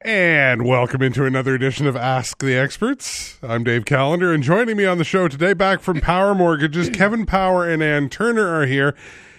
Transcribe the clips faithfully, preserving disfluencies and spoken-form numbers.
And welcome into another edition of Ask the Experts. I'm Dave Callender, and joining me on the show today, back from Power Mortgages, Kevin Power and Ann Turner are here.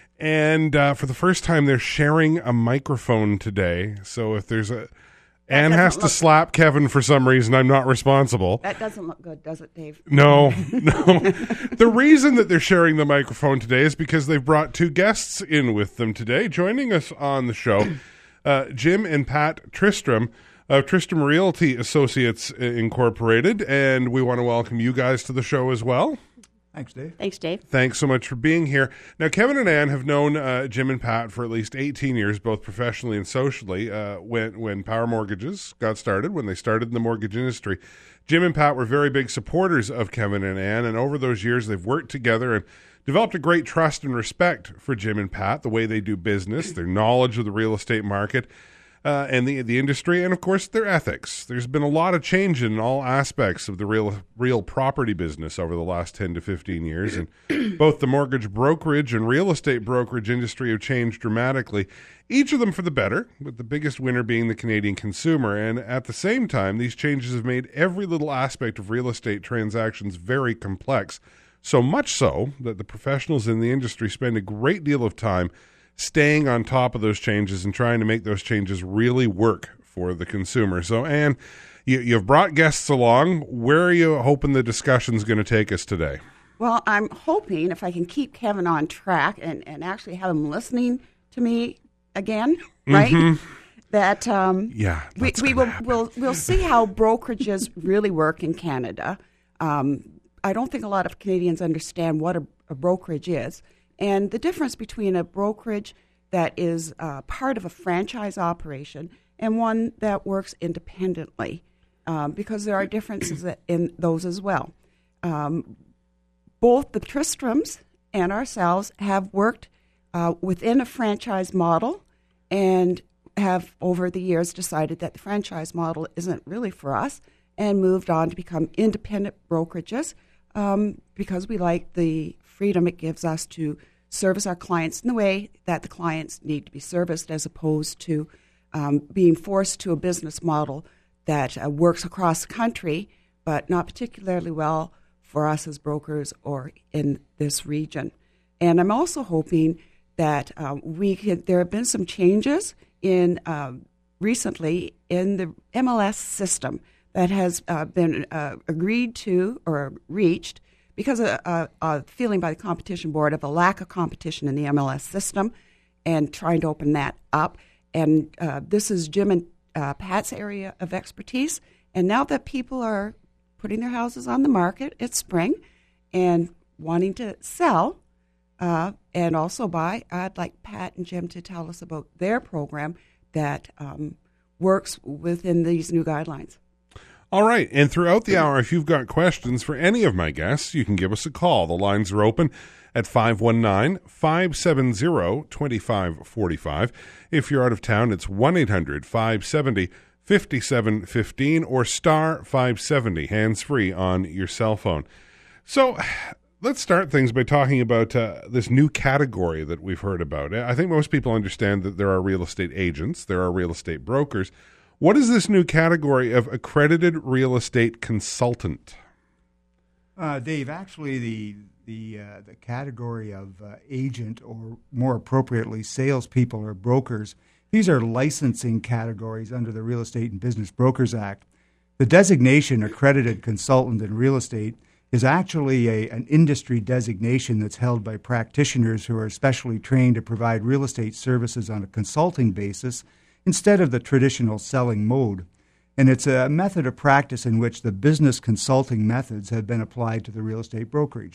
And uh, for the first time, they're sharing a microphone today. So if there's a... Ann has to slap Kevin for some reason. I'm not responsible. That doesn't look good, does it, Dave? No, no. The reason that they're sharing the microphone today is because they've brought two guests in with them today. Joining us on the show, uh, Jim and Pat Tristram of Tristram Realty Associates Incorporated, and we want to welcome you guys to the show as well. Thanks, Dave. Thanks, Dave. Thanks so much for being here. Now, Kevin and Ann have known uh, Jim and Pat for at least eighteen years, both professionally and socially, uh, when, when Power Mortgages got started, when they started in the mortgage industry. Jim and Pat were very big supporters of Kevin and Ann, and over those years, they've worked together and developed a great trust and respect for Jim and Pat, the way they do business, their knowledge of the real estate market, Uh, and the the industry, and of course their ethics. There's been a lot of change in all aspects of the real real property business over the last ten to fifteen years, and both the mortgage brokerage and real estate brokerage industry have changed dramatically, each of them for the better, with the biggest winner being the Canadian consumer. And at the same time, these changes have made every little aspect of real estate transactions very complex, so much so that the professionals in the industry spend a great deal of time staying on top of those changes and trying to make those changes really work for the consumer. So, Ann, you, you've brought guests along. Where are you hoping the discussion's going to take us today? Well, I'm hoping if I can keep Kevin on track and, and actually have him listening to me again, right? Mm-hmm. That um, yeah, we, we will we'll, we'll see how brokerages really work in Canada. Um, I don't think a lot of Canadians understand what a, a brokerage is. And the difference between a brokerage that is uh, part of a franchise operation and one that works independently, um, because there are differences in those as well. Um, both the Tristrams and ourselves have worked uh, within a franchise model and have over the years decided that the franchise model isn't really for us and moved on to become independent brokerages um, because we like the freedom it gives us to service our clients in the way that the clients need to be serviced, as opposed to um, being forced to a business model that uh, works across the country, but not particularly well for us as brokers or in this region. And I'm also hoping that uh, we could, there have been some changes in uh, recently in the M L S system that has uh, been uh, agreed to or reached because of a, a feeling by the Competition Board of a lack of competition in the M L S system and trying to open that up. And uh, this is Jim and uh, Pat's area of expertise. And now that people are putting their houses on the market, it's spring, and wanting to sell uh, and also buy, I'd like Pat and Jim to tell us about their program that um, works within these new guidelines. All right, and throughout the hour, if you've got questions for any of my guests, you can give us a call. The lines are open at five one nine, five seven zero, two five four five. If you're out of town, it's one eight hundred, five seven zero, five seven one five or star five seventy, hands-free on your cell phone. So let's start things by talking about uh, this new category that we've heard about. I think most people understand that there are real estate agents, there are real estate brokers. What is this new category of accredited real estate consultant? Uh, Dave, actually, the the uh, the category of uh, agent, or more appropriately, salespeople or brokers, these are licensing categories under the Real Estate and Business Brokers Act. The designation accredited consultant in real estate is actually a, an industry designation that's held by practitioners who are specially trained to provide real estate services on a consulting basis instead of the traditional selling mode. And it's a method of practice in which the business consulting methods have been applied to the real estate brokerage.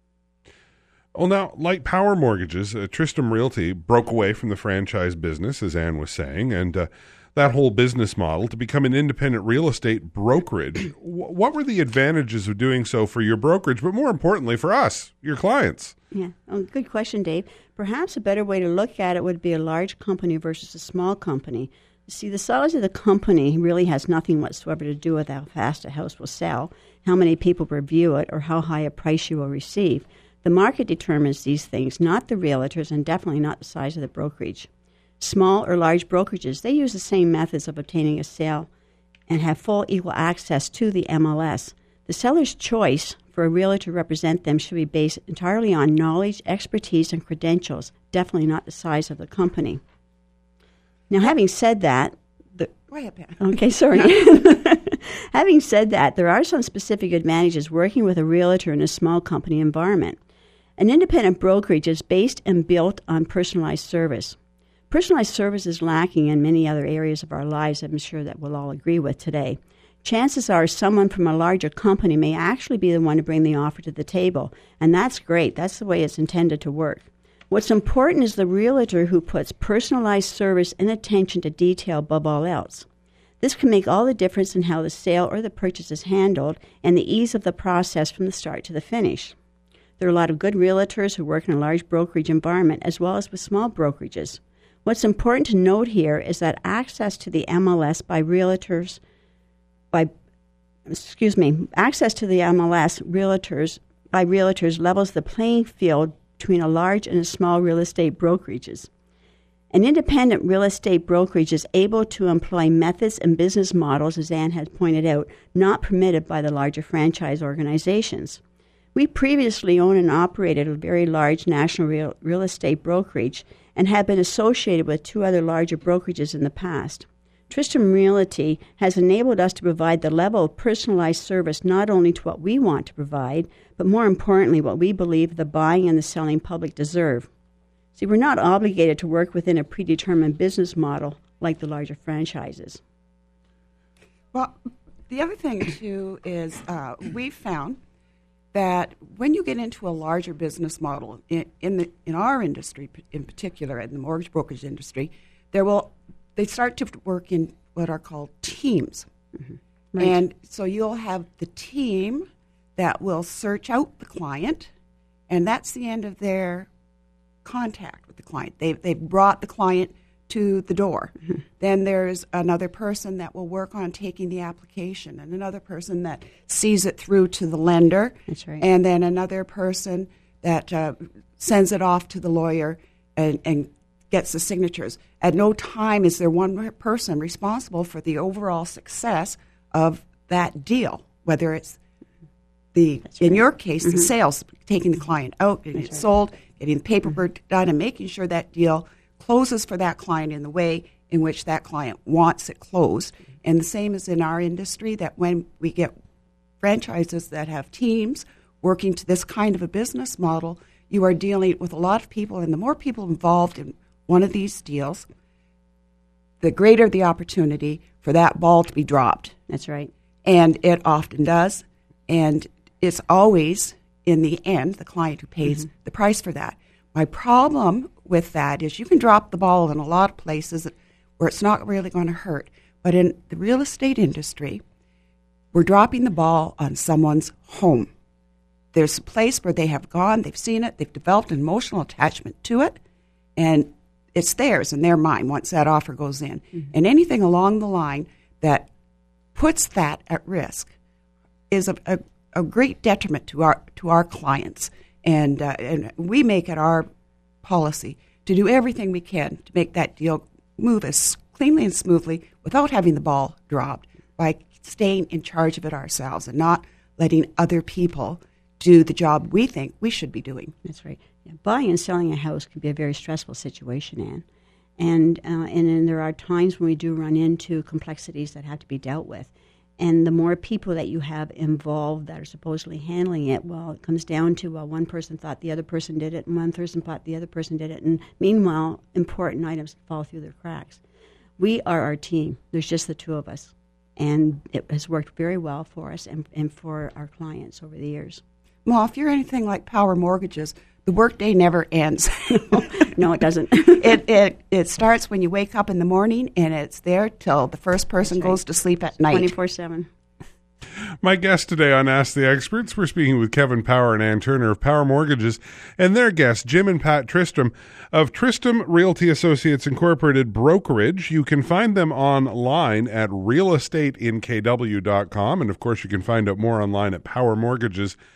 Well, now, like Power Mortgages, uh, Tristram Realty broke away from the franchise business, as Ann was saying, and uh, that whole business model to become an independent real estate brokerage. W- what were the advantages of doing so for your brokerage, but more importantly for us, your clients? Yeah, oh, good question, Dave. Perhaps a better way to look at it would be a large company versus a small company. See, the size of the company really has nothing whatsoever to do with how fast a house will sell, how many people review it, or how high a price you will receive. The market determines these things, not the realtors, and definitely not the size of the brokerage. Small or large brokerages, they use the same methods of obtaining a sale and have full equal access to the M L S. The seller's choice for a realtor to represent them should be based entirely on knowledge, expertise, and credentials, definitely not the size of the company. Now, having said that, the, Go ahead, Pat. Okay, sorry. Having said that, there are some specific advantages working with a realtor in a small company environment. An independent brokerage is based and built on personalized service. Personalized service is lacking in many other areas of our lives, I'm sure that we'll all agree with today. Chances are someone from a larger company may actually be the one to bring the offer to the table, and that's great. That's the way it's intended to work. What's important is the realtor who puts personalized service and attention to detail above all else. This can make all the difference in how the sale or the purchase is handled and the ease of the process from the start to the finish. There are a lot of good realtors who work in a large brokerage environment as well as with small brokerages. What's important to note here is that access to the M L S by realtors, by excuse me, access to the M L S realtors by realtors levels the playing field between a large and a small real estate brokerages. An independent real estate brokerage is able to employ methods and business models, as Ann has pointed out, not permitted by the larger franchise organizations. We previously owned and operated a very large national real, real estate brokerage and have been associated with two other larger brokerages in the past. Tristram Realty has enabled us to provide the level of personalized service not only to what we want to provide, but more importantly, what we believe the buying and the selling public deserve. See, we're not obligated to work within a predetermined business model like the larger franchises. Well, the other thing, too, is uh, we've found that when you get into a larger business model, in, in, the, in our industry in particular, in the mortgage brokerage industry, there will they start to work in what are called teams. Mm-hmm. Right. And so you'll have the team that will search out the client, and that's the end of their contact with the client. They've, they've brought the client to the door. Mm-hmm. Then there's another person that will work on taking the application, and another person that sees it through to the lender. That's right. And then another person that uh, sends it off to the lawyer and, and gets the signatures. At no time is there one person responsible for the overall success of that deal, whether it's the, That's in right. your case, Mm-hmm. the sales, taking the client out, getting That's it right. sold, getting the paperwork mm-hmm. done, and making sure that deal closes for that client in the way in which that client wants it closed. And the same is in our industry, that when we get franchises that have teams working to this kind of a business model, you are dealing with a lot of people, and the more people involved in one of these deals, the greater the opportunity for that ball to be dropped. That's right. And it often does. And it's always, in the end, the client who pays mm-hmm. the price for that. My problem with that is you can drop the ball in a lot of places where it's not really going to hurt. But in the real estate industry, we're dropping the ball on someone's home. There's a place where they have gone, they've seen it, they've developed an emotional attachment to it, and it's theirs in their mind once that offer goes in. Mm-hmm. And anything along the line that puts that at risk is a, a, a great detriment to our to our clients. And uh, and we make it our policy to do everything we can to make that deal move as cleanly and smoothly without having the ball dropped, by staying in charge of it ourselves and not letting other people do the job we think we should be doing. That's right. Yeah. Buying and selling a house can be a very stressful situation, Anne. And, uh, and and there are times when we do run into complexities that have to be dealt with. And the more people that you have involved that are supposedly handling it, well, it comes down to, well, one person thought the other person did it, and one person thought the other person did it. And meanwhile, important items fall through the cracks. We are our team. There's just the two of us. And it has worked very well for us and, and for our clients over the years. Well, if you're anything like Power Mortgages, the workday never ends. No, it doesn't. it, it it starts when you wake up in the morning, and it's there till the first person That's right. goes to sleep at night. twenty-four seven. My guest today on Ask the Experts, we're speaking with Kevin Power and Ann Turner of Power Mortgages, and their guests, Jim and Pat Tristram of Tristram Realty Associates Incorporated Brokerage. You can find them online at real estate in k w dot com, and of course you can find out more online at power mortgages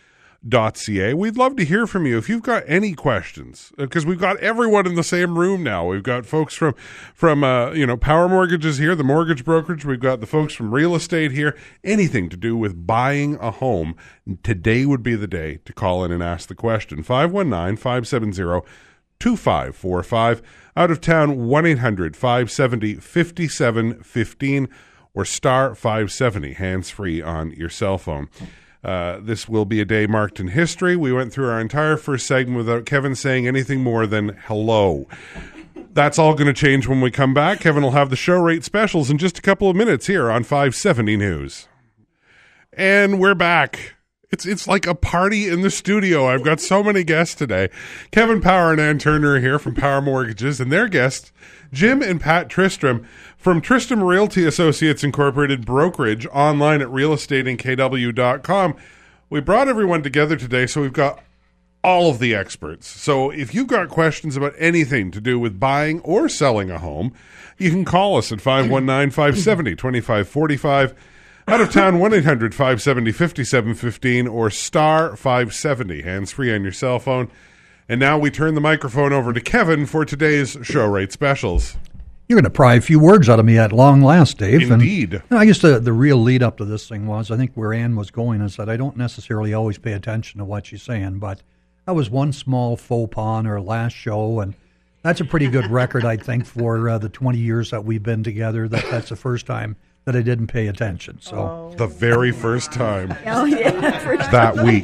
dot c a. We'd love to hear from you if you've got any questions, because we've got everyone in the same room now. We've got folks from from uh, you know Power Mortgages here, the mortgage brokerage. We've got the folks from real estate here. Anything to do with buying a home, today would be the day to call in and ask the question. five one nine, five seven zero, two five four five. Out of town, one eight hundred, five seven zero, five seven one five or star five seventy, hands-free on your cell phone. Uh, this will be a day marked in history. We went through our entire first segment without Kevin saying anything more than hello. That's all going to change when we come back. Kevin will have the show rate specials in just a couple of minutes here on five seventy News. And we're back. It's it's like a party in the studio. I've got so many guests today. Kevin Power and Ann Turner are here from Power Mortgages, and their guests, Jim and Pat Tristram from Tristram Realty Associates Incorporated Brokerage, online at real estate in k w dot com. We brought everyone together today, so we've got all of the experts. So if you've got questions about anything to do with buying or selling a home, you can call us at five one nine, five seven zero, two five four five. Out of town, one eight hundred, five seven zero, five seven one five or star five seventy, hands-free on your cell phone. And now we turn the microphone over to Kevin for today's show rate specials. You're going to pry a few words out of me at long last, Dave. Indeed. And, you know, I guess the, the real lead up to this thing was, I think where Ann was going is that I don't necessarily always pay attention to what she's saying, but that was one small faux pas on our last show, and that's a pretty good record, I think, for uh, the twenty years that we've been together. That That's the first time that I didn't pay attention. So oh. The very first time. Oh, yeah. First that week.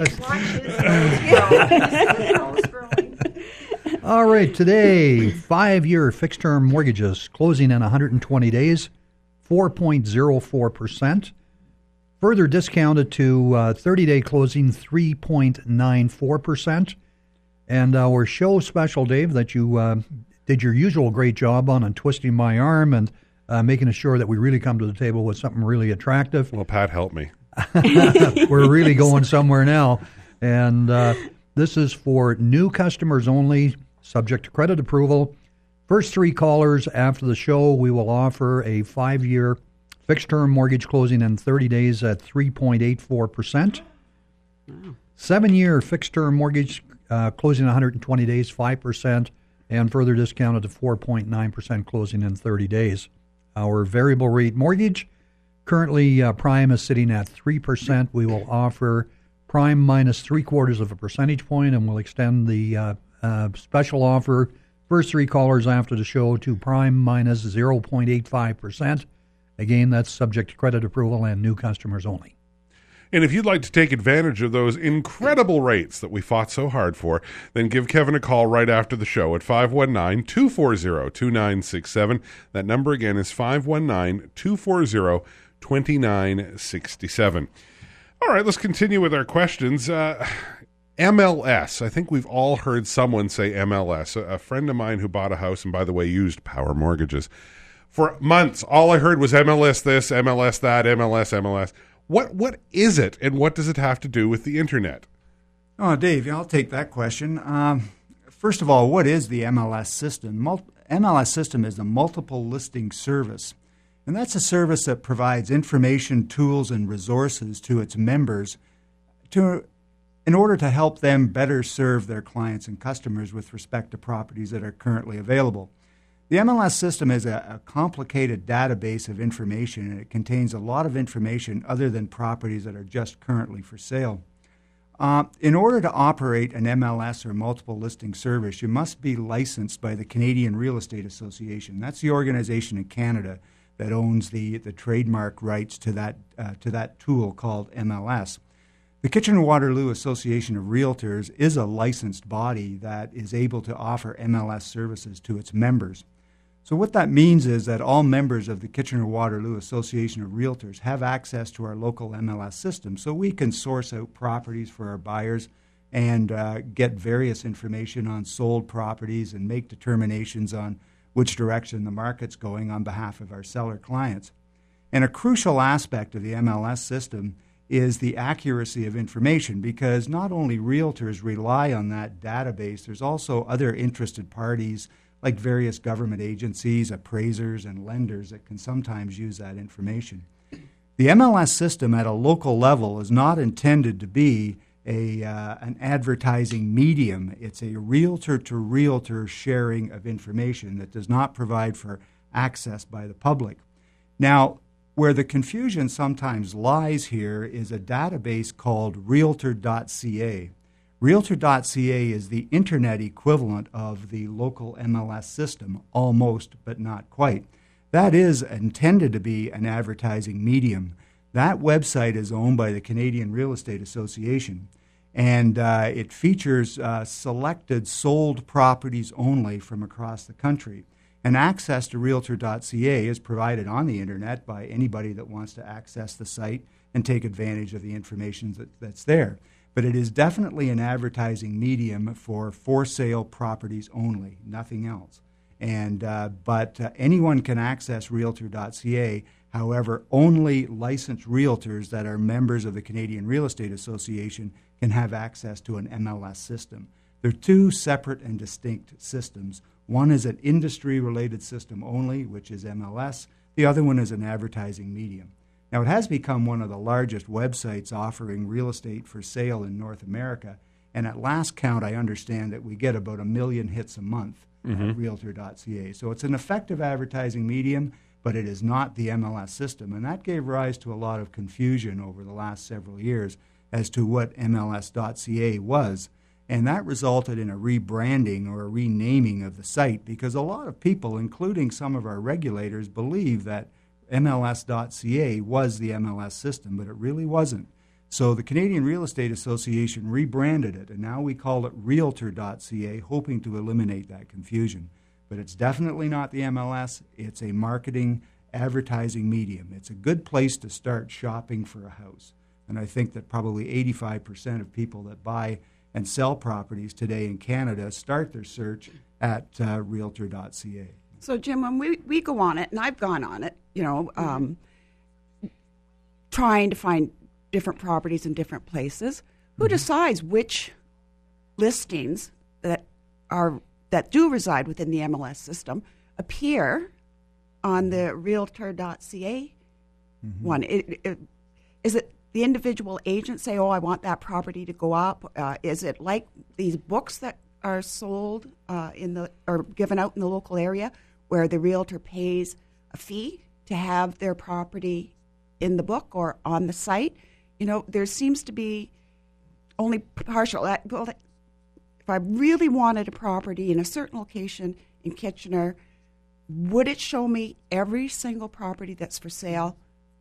All right, today, five-year fixed-term mortgages closing in one hundred twenty days, four point zero four percent. Further discounted to uh, thirty-day closing, three point nine four percent. And our show special, Dave, that you uh, did your usual great job on and twisting my arm and uh, making sure that we really come to the table with something really attractive. Well, Pat, help me. We're really going somewhere now. And uh, this is for new customers only, subject to credit approval. First three callers after the show, we will offer a five-year fixed-term mortgage closing in thirty days at three point eight four percent. Wow. Seven-year fixed-term mortgage uh, closing in one hundred twenty days, five percent, and further discounted to four point nine percent closing in thirty days. Our variable rate mortgage, currently uh, prime is sitting at three percent. We will offer prime minus three-quarters of a percentage point, and we'll extend the uh, uh, special offer, first three callers after the show, to prime minus zero point eight five percent. Again, that's subject to credit approval and new customers only. And if you'd like to take advantage of those incredible rates that we fought so hard for, then give Kevin a call right after the show at five one nine, two four zero, two nine six seven. That number again is five one nine, two four zero, two nine six seven. All right, let's continue with our questions. Uh, M L S. I think we've all heard someone say M L S. A, a friend of mine who bought a house and, by the way, used Power Mortgages. For months, all I heard was M L S this, M L S that, M L S, M L S. What What is it, and what does it have to do with the Internet? Oh, Dave, I'll take that question. Um, first of all, what is the M L S system? Mul- M L S system is a multiple listing service, and that's a service that provides information, tools, and resources to its members to, in order to help them better serve their clients and customers with respect to properties that are currently available. The M L S system is a, a complicated database of information, and it contains a lot of information other than properties that are just currently for sale. Uh, in order to operate an M L S or multiple listing service, you must be licensed by the Canadian Real Estate Association. That's the organization in Canada that owns the, the trademark rights to that uh, to that tool called M L S. The Kitchener-Waterloo Association of Realtors is a licensed body that is able to offer M L S services to its members. So what that means is that all members of the Kitchener-Waterloo Association of Realtors have access to our local M L S system, so we can source out properties for our buyers and uh, get various information on sold properties and make determinations on which direction the market's going on behalf of our seller clients. And a crucial aspect of the M L S system is the accuracy of information, because not only realtors rely on that database, there's also other interested parties like various government agencies, appraisers, and lenders that can sometimes use that information. The M L S system at a local level is not intended to be a uh, an advertising medium. It's a realtor-to-realtor sharing of information that does not provide for access by the public. Now, where the confusion sometimes lies here is a database called realtor dot c a. realtor dot c a is the internet equivalent of the local M L S system, almost, but not quite. That is intended to be an advertising medium. That website is owned by the Canadian Real Estate Association, and uh, it features uh, selected sold properties only from across the country. And access to realtor dot c a is provided on the internet by anybody that wants to access the site and take advantage of the information that, that's there. But it is definitely an advertising medium for for-sale properties only, nothing else. And uh, but uh, anyone can access realtor dot c a. However, only licensed realtors that are members of the Canadian Real Estate Association can have access to an M L S system. They're two separate and distinct systems. One is an industry-related system only, which is M L S. The other one is an advertising medium. Now, it has become one of the largest websites offering real estate for sale in North America, and at last count, I understand that we get about a million hits a month mm-hmm. at realtor dot c a. So it's an effective advertising medium, but it is not the M L S system, and that gave rise to a lot of confusion over the last several years as to what M L S dot c a was. And that resulted in a rebranding or a renaming of the site because a lot of people, including some of our regulators, believe that M L S dot c a was the M L S system, but it really wasn't. So the Canadian Real Estate Association rebranded it, and now we call it realtor dot c a, hoping to eliminate that confusion. But it's definitely not the M L S. It's a marketing, advertising medium. It's a good place to start shopping for a house. And I think that probably eighty-five percent of people that buy and sell properties today in Canada start their search at uh, realtor dot c a. So, Jim, when we, we go on it, and I've gone on it, you know, um, trying to find different properties in different places, who mm-hmm. decides which listings that are that do reside within the M L S system appear on the realtor dot c a mm-hmm. one? It, it, is it the individual agent say, oh, I want that property to go up? Uh, is it like these books that are sold uh, in the or given out in the local area where the realtor pays a fee to have their property in the book or on the site? You know, there seems to be only partial. Well, if I really wanted a property in a certain location in Kitchener, would it show me every single property that's for sale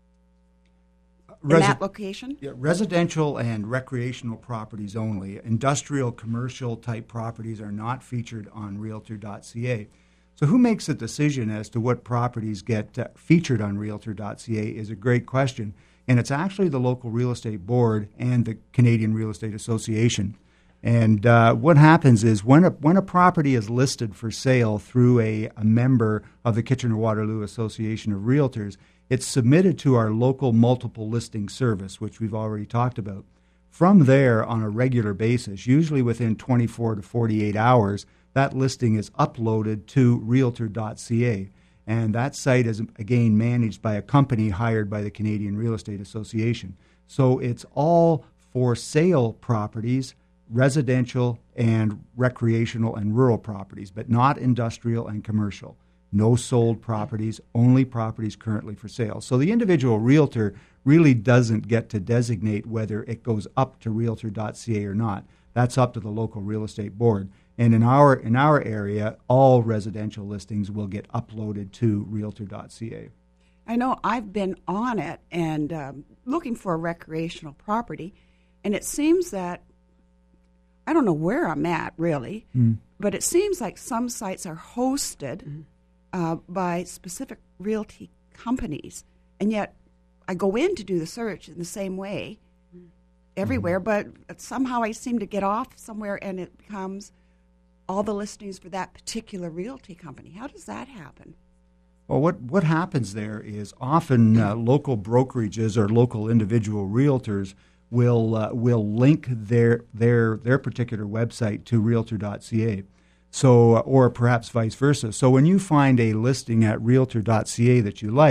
in Resi- that location? Yeah, residential and recreational properties only. Industrial, commercial type properties are not featured on realtor dot c a. So who makes the decision as to what properties get uh, featured on realtor dot c a is a great question. And it's actually the local real estate board and the Canadian Real Estate Association. And uh, what happens is when a, when a property is listed for sale through a, a member of the Kitchener-Waterloo Association of Realtors, it's submitted to our local multiple listing service, which we've already talked about. From there, on a regular basis, usually within twenty-four to forty-eight hours, that listing is uploaded to realtor dot c a. And that site is, again, managed by a company hired by the Canadian Real Estate Association. So it's all for sale properties, residential and recreational and rural properties, but not industrial and commercial. No sold properties, only properties currently for sale. So the individual realtor really doesn't get to designate whether it goes up to realtor dot c a or not. That's up to the local real estate board. And in our in our area, all residential listings will get uploaded to realtor dot c a. I know I've been on it and um, looking for a recreational property, and it seems that I don't know where I'm at, really, mm. but it seems like some sites are hosted mm. uh, by specific realty companies, and yet I go in to do the search in the same way mm. everywhere, mm. but somehow I seem to get off somewhere, and it becomes all the listings for that particular realty company. How does that happen? Well, what, what happens there is often uh, local brokerages or local individual realtors will uh, will link their their their particular website to realtor dot c a. So, uh, or perhaps vice versa. So when you find a listing at realtor dot c a that you like,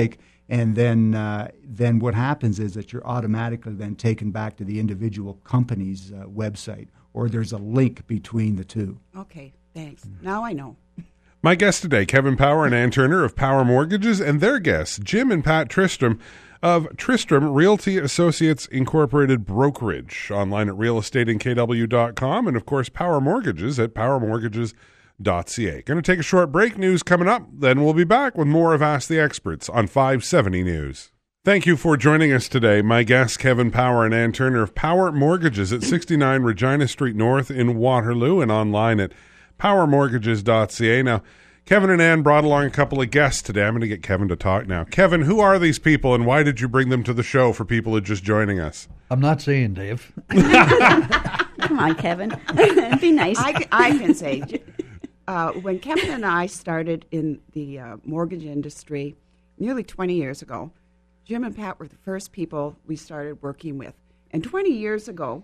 And then, uh, then what happens is that you're automatically then taken back to the individual company's uh, website, or there's a link between the two. Okay, thanks. Now I know. My guests today, Kevin Power and Ann Turner of Power Mortgages, and their guests, Jim and Pat Tristram of Tristram Realty Associates Incorporated Brokerage, online at real estate in k w dot com, and of course Power Mortgages at power mortgages dot c a. Going to take a short break. News coming up. Then we'll be back with more of Ask the Experts on five seventy News. Thank you for joining us today. My guests, Kevin Power and Ann Turner of Power Mortgages at sixty-nine Regina Street North in Waterloo, and online at power mortgages dot c a. Now, Kevin and Ann brought along a couple of guests today. I'm going to get Kevin to talk now. Kevin, who are these people, and why did you bring them to the show for people who are just joining us? I'm not saying, Dave. Come on, Kevin. Be nice. I, I can say, uh, when Kevin and I started in the uh, mortgage industry nearly twenty years ago, Jim and Pat were the first people we started working with. And twenty years ago,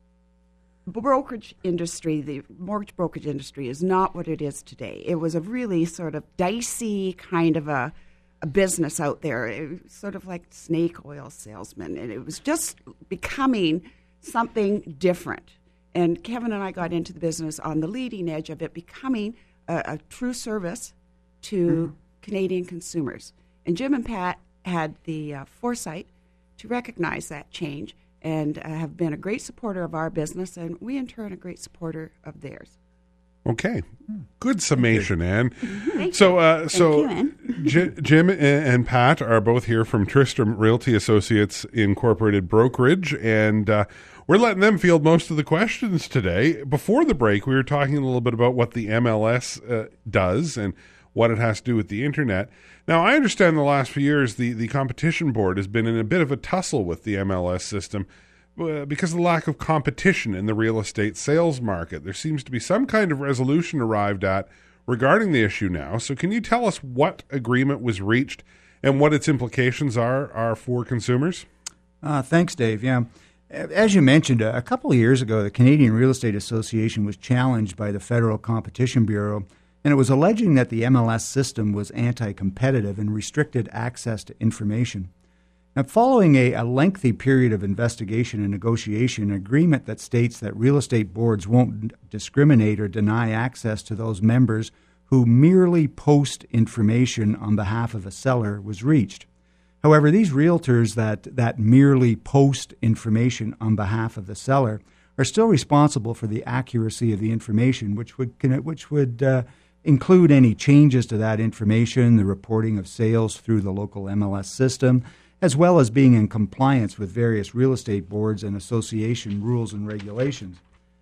the brokerage industry, the mortgage brokerage industry, is not what it is today. It was a really sort of dicey kind of a, a business out there. It was sort of like snake oil salesman, and it was just becoming something different. And Kevin and I got into the business on the leading edge of it becoming a, a true service to mm-hmm. Canadian consumers. And Jim and Pat had the uh, foresight to recognize that change and uh, have been a great supporter of our business, and we in turn a great supporter of theirs. Okay, good summation, Ann. Thank so, uh, so you, Ann. J- Jim and, and Pat are both here from Tristram Realty Associates Incorporated Brokerage, and uh, we're letting them field most of the questions today. Before the break, we were talking a little bit about what the M L S uh, does and what it has to do with the internet. Now, I understand the last few years the, the Competition Board has been in a bit of a tussle with the M L S system uh, because of the lack of competition in the real estate sales market. There seems to be some kind of resolution arrived at regarding the issue now. So can you tell us what agreement was reached and what its implications are, are for consumers? Uh, thanks, Dave. Yeah. As you mentioned, a couple of years ago, the Canadian Real Estate Association was challenged by the Federal Competition Bureau, and it was alleging that the M L S system was anti-competitive and restricted access to information. Now, following a, a lengthy period of investigation and negotiation, an agreement that states that real estate boards won't discriminate or deny access to those members who merely post information on behalf of a seller was reached. However, these realtors that, that merely post information on behalf of the seller are still responsible for the accuracy of the information, which would which would uh, include any changes to that information, the reporting of sales through the local M L S system, as well as being in compliance with various real estate boards and association rules and regulations.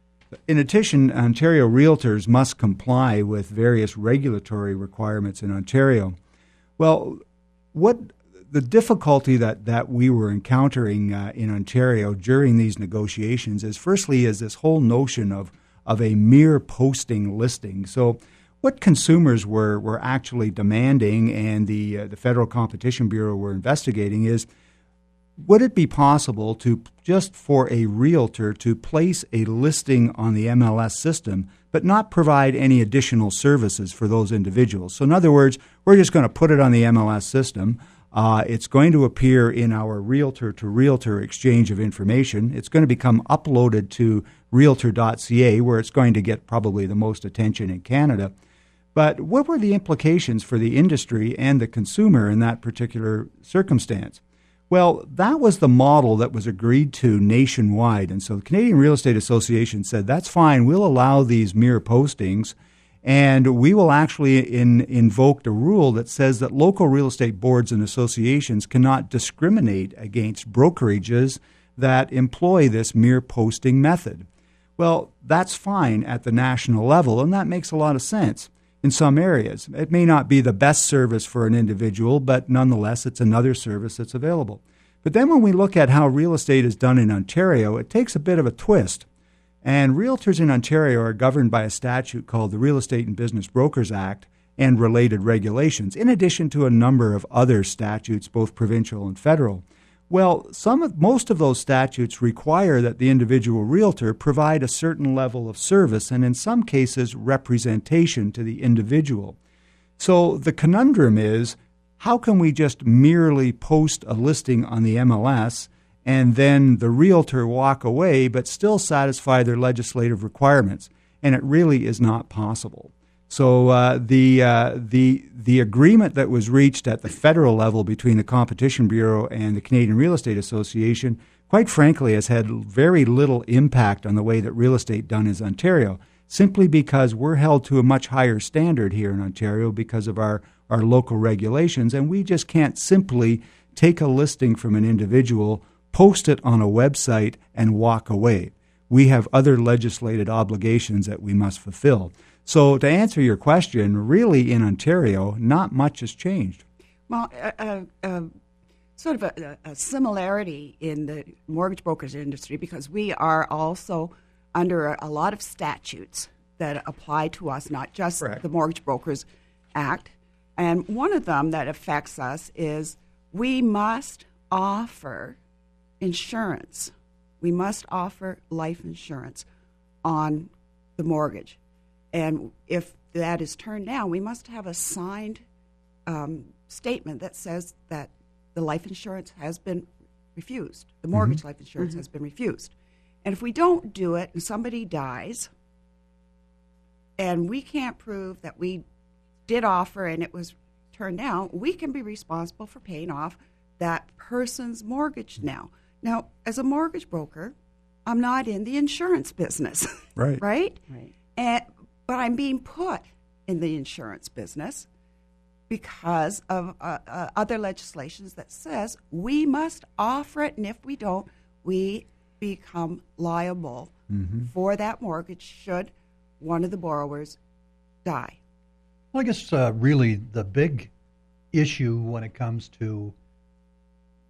In addition, Ontario realtors must comply with various regulatory requirements in Ontario. Well, what the difficulty that, that we were encountering uh, in Ontario during these negotiations is, firstly, is this whole notion of, of a mere posting listing. So what consumers were, were actually demanding and the, uh, the Federal Competition Bureau were investigating is, would it be possible to just for a realtor to place a listing on the M L S system but not provide any additional services for those individuals? So in other words, we're just going to put it on the M L S system. Uh, it's going to appear in our realtor-to-realtor exchange of information. It's going to become uploaded to realtor dot c a, where it's going to get probably the most attention in Canada. But what were the implications for the industry and the consumer in that particular circumstance? Well, that was the model that was agreed to nationwide. And so the Canadian Real Estate Association said, that's fine, we'll allow these mere postings, and we will actually in, invoke a rule that says that local real estate boards and associations cannot discriminate against brokerages that employ this mere posting method. Well, that's fine at the national level, and that makes a lot of sense in some areas. It may not be the best service for an individual, but nonetheless, it's another service that's available. But then when we look at how real estate is done in Ontario, it takes a bit of a twist. And realtors in Ontario are governed by a statute called the Real Estate and Business Brokers Act and related regulations, in addition to a number of other statutes, both provincial and federal. Well, some of, most of those statutes require that the individual realtor provide a certain level of service and in some cases representation to the individual. So the conundrum is, how can we just merely post a listing on the M L S and then the realtor walk away but still satisfy their legislative requirements? And it really is not possible. So uh, the uh, the the agreement that was reached at the federal level between the Competition Bureau and the Canadian Real Estate Association, quite frankly, has had very little impact on the way that real estate done in Ontario, simply because we're held to a much higher standard here in Ontario because of our, our local regulations, and we just can't simply take a listing from an individual, post it on a website, and walk away. We have other legislated obligations that we must fulfill. So to answer your question, really in Ontario, not much has changed. Well, uh, uh, uh, sort of a, a similarity in the mortgage brokers industry, because we are also under a, a lot of statutes that apply to us, not just Correct. the Mortgage Brokers Act. And one of them that affects us is we must offer insurance. We must offer life insurance on the mortgage. And if that is turned down, we must have a signed um, statement that says that the life insurance has been refused. The mortgage mm-hmm. life insurance mm-hmm. has been refused. And if we don't do it and somebody dies, and we can't prove that we did offer and it was turned down, we can be responsible for paying off that person's mortgage now. Now, as a mortgage broker, I'm not in the insurance business. Right. right? Right. And but I'm being put in the insurance business because of uh, uh, other legislations that says we must offer it, and if we don't, we become liable mm-hmm. for that mortgage should one of the borrowers die. Well, I guess uh, really the big issue when it comes to